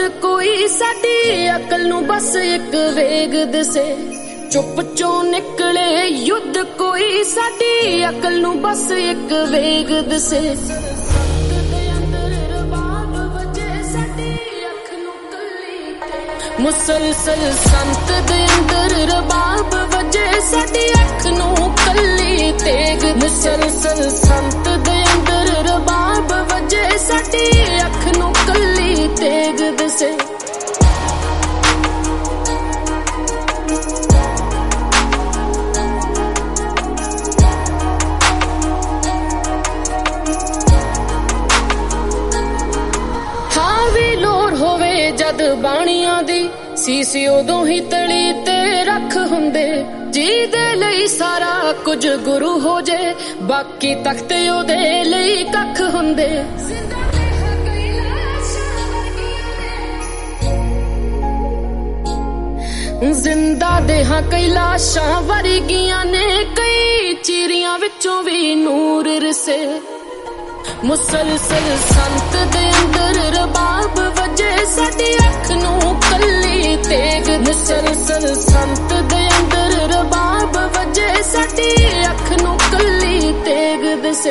कोई साडी अकल नू बस एक वेग दसे। चुप चों निकले युद्ध कोई साडी अकल नू बस एक वेग दसे। मुसलसल संत दे अंदर रबाब वजे साडी अख नू कली तेग। मुसलसल संत दे अंदर रबाब वजे साडी अख नू कली तेग दसे। जद बाणियां दी सीस उदों ही तली ते रख हुंदे। जी दे लई सारा कुछ गुरु हो जे बाकी तख्ते ओदे लई कख हुंदे। जिंदा देहां कई लाशां वर्गियां ने कई चीरियां विचों भी नूर रिसे। मुसलसल संत दे अंदर रबाब वजे साडी अख नू कली तेग। मुसलसल संत दे अंदर रबाब वजे साडी अख नू कली तेग दसे।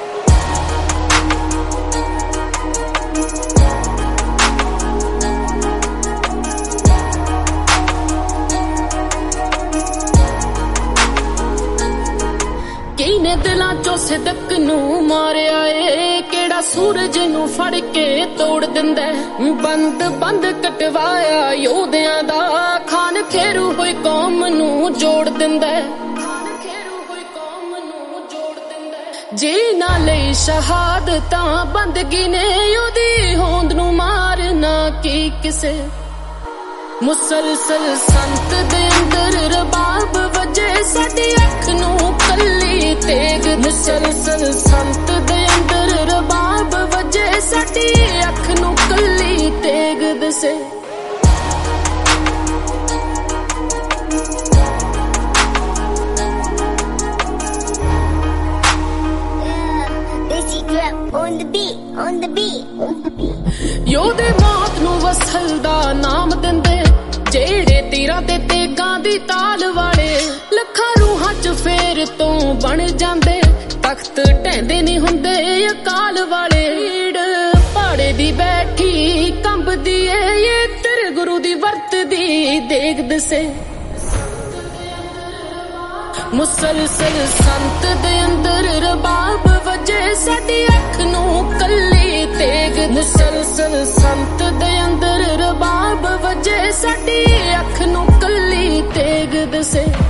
किने दिलां चों सिदक नू मारिया ए केड़ा सूरज नू फड़ के तोड़ दिंदा। बंद बंद कटवाया योधियां दा खान खेरू होई कौम नू जोड़ दिंदा। जी ना लई शहादतां बंदगी ने ओदी होंद नू मारना की किसे। मुसलसल संत दे अंदर रबाब वजे साडी अख नू कली तेग। मुसलसल संत दे अंदर रबाब वजे साडी अख नू कली तेग दसे। योधे मौत नू वसल दा नाम दिंदे जेड़े तीरां ते तेगां दी ताल वाले। लखां रूहां च फेर तो बन जांदे तख्त ढैंदे नहीं हुंदे अकाल वाले। पहाड़े दी बैठी कंबदी ऐ ये तेरे गुरु दी वरतदी देग दसे। मुसलसल संत दे अंदर रबाब वजे साडी अख नू कली तेग। मुसलसल संत दे अंदर रबाब वजे साडी अख नू कली तेग दसे।